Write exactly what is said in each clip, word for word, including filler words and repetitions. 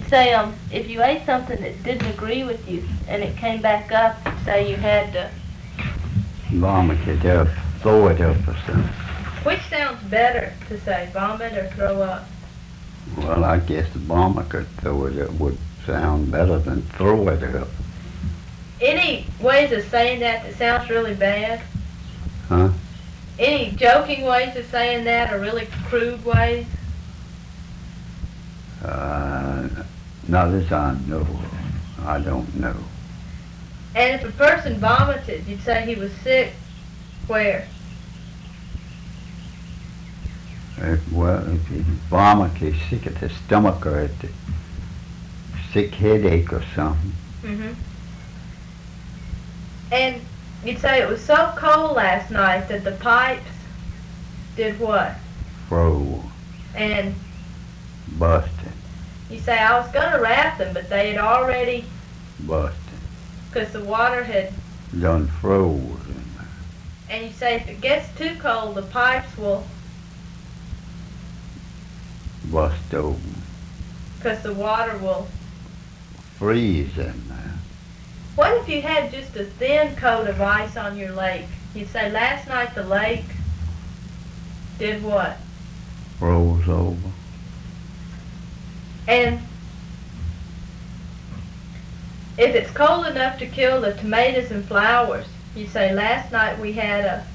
you'd say um if you ate something that didn't agree with you and it came back up, you'd say you had to vomit it up, throw it up or something. Which sounds better to say, vomit or throw up? Well, I guess the vomit or throw it up would sound better than throw it up. Any ways of saying that that sounds really bad? Huh? Any joking ways of saying that or really crude ways? Uh, not as I know. I don't know. And if a person vomited, you'd say he was sick, where? If, well, if he vomit, he's sick at the stomach or at the sick headache or something. Mm-hmm. And you'd say it was so cold last night that the pipes did what? Froze. And Busted. you say, I was going to wrap them, but they had already, Busted. because the water had, Done froze in there. and you say if it gets too cold, the pipes will, Bust open. because the water will. Freeze in there. What if you had just a thin coat of ice on your lake? You'd say last night the lake did what? Froze over. And if it's cold enough to kill the tomatoes and flowers, you say last night we had a.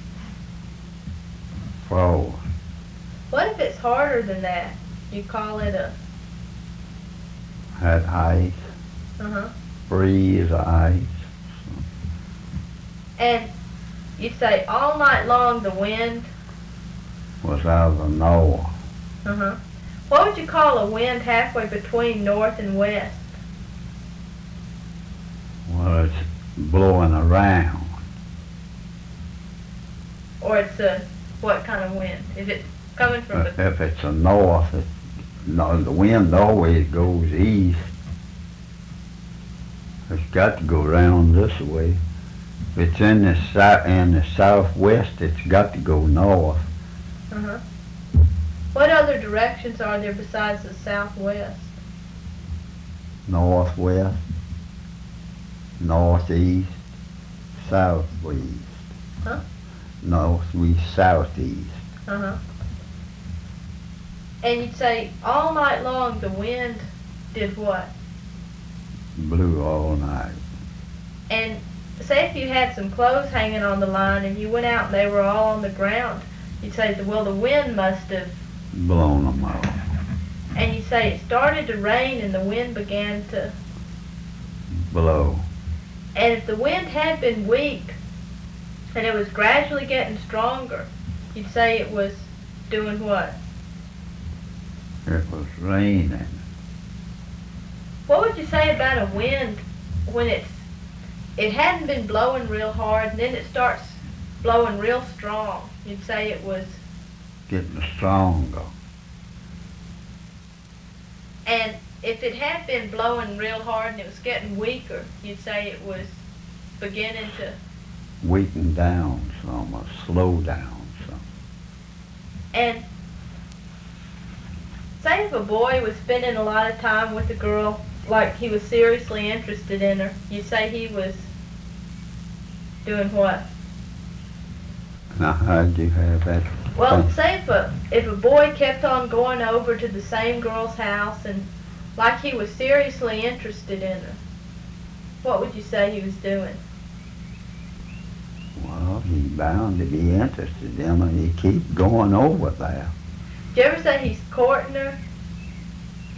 Froze. What if it's harder than that? You call it a. Had ice. Uh-huh. Freeze ice. And you say all night long the wind. Was out of the north. Uh-huh. What would you call a wind halfway between north and west? Well, it's blowing around. Or it's a, what kind of wind? Is it coming from Uh, the, if it's a north, it, no, the wind always goes east. It's got to go round this way. If it's in the south, in the southwest, it's got to go north. uh-huh. What other directions are there besides the southwest? Northwest, northeast, southwest. Huh? Northeast, southeast. Uh-huh. And you'd say all night long the wind did what? Blew all night. And say if you had some clothes hanging on the line and you went out and they were all on the ground, you'd say, well, the wind must have, Blown them off. and you say it started to rain and the wind began to, Blow. and if the wind had been weak and it was gradually getting stronger, you'd say it was doing what? It was raining. What would you say about a wind when it's, it hadn't been blowing real hard and then it starts blowing real strong? You'd say it was, Getting stronger. and if it had been blowing real hard and it was getting weaker, you'd say it was beginning to, Weaken down some or slow down some. and say if a boy was spending a lot of time with a girl, like he was seriously interested in her, you'd say he was doing what? Now, how'd you have that? Well, thing? say if a, if a boy kept on going over to the same girl's house and like he was seriously interested in her, what would you say he was doing? Well, he's bound to be interested in her, and he keep going over there. Did you ever say he's courting her?